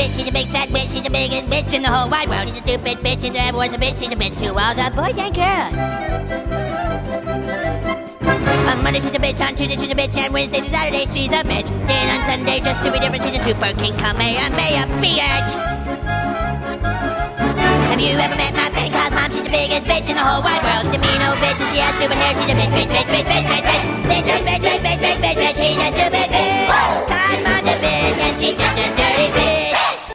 bitch, she's a big fat bitch, she's the biggest bitch in the whole wide world. She's a stupid bitch, and everyone's a bitch, she's a bitch to all the boys and girls. On Monday she's a bitch, on Tuesday she's a bitch, and Wednesday to Saturday she's a bitch. Then on Sunday, just to be different, she's a super king, Kamehameha, bitch. Have you ever met my friend Cosmom? She's the biggest bitch in the whole wide world. She's a mean old bitch, and she has stupid hair, she's a bitch, bitch, bitch, bitch, bitch.